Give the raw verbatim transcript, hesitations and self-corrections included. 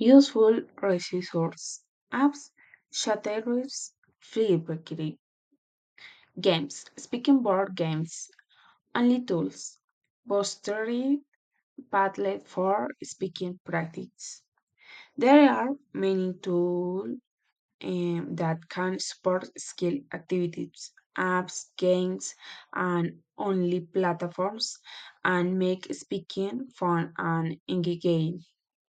Useful resource apps, chatterers, free Bakery. Games, speaking board games, only tools. Postery, Padlet for speaking practice. There are many tools um, that can support skill activities, apps, games, and only platforms and make speaking fun and engaging.